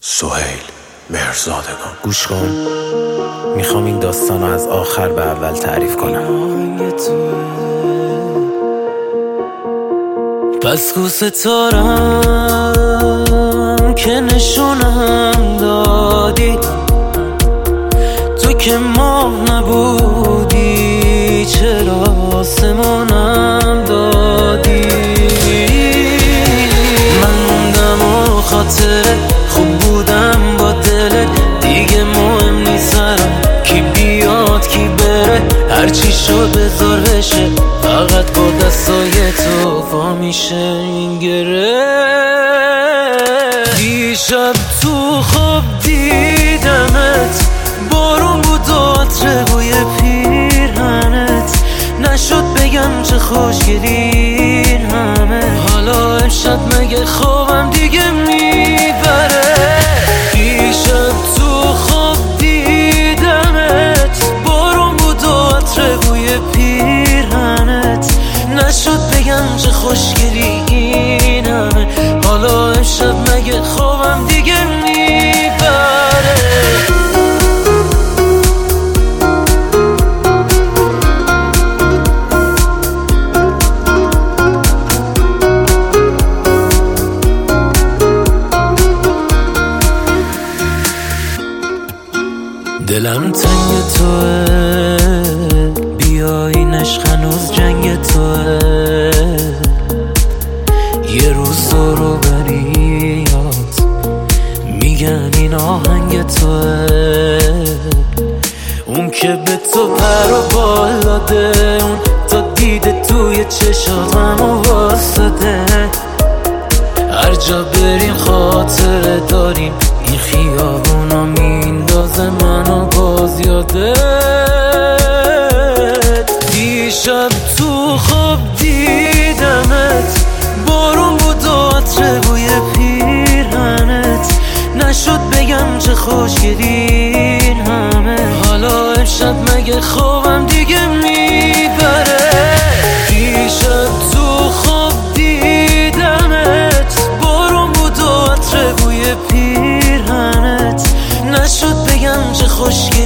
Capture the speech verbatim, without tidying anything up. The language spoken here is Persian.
سهیل مهرزادگان. گوش کن، میخوام این داستان رو از آخر به اول تعریف کنم. پس کو ستارم که نشونم دادی، تو که ماه نبودی چرا آسمونم دادی. من موندم و خاطره خوب بودم با دلت، دیگه مهم نیست سرم کی بیاد کی بره، هرچی شد بذار بشه، فقط با دستای تو وا میشه این گره. دیشب تو خواب دیدمت، بارون بود و عطر بوی پیرهنت، نشد بگم چه خوشگلی این همه. حالا امشب مگه خوابم دیگه میبره؟ دیشب تو خواب دیدمت، بارون بود و عطر بوی پیرهنت، نشد بگم چه خوشگلی این همه. حالا امشب مگه خوابم دیگه میبره؟ دلم تنگ توه، بیاین عشق هنوز جنگ توه، یه روز رو بریاد میگن این آهنگ توه، اون که به تو پر و بال داده، اون تا دیده توی چشات همو واسده. هر جا بریم خاطره داریم، این خیابونا میندازه منو باز یادت. دیشب تو خواب دیدمت، بارون بود و عطر بوی پیرهنت، نشد بگم چه خوشگلی این همه. حالا امشب مگه خوابم دیگه میبره؟ دیشب تو خواب دیدمت، بارون بود و عطر بوی پیرهنت، نشد بگم چه خوشگلی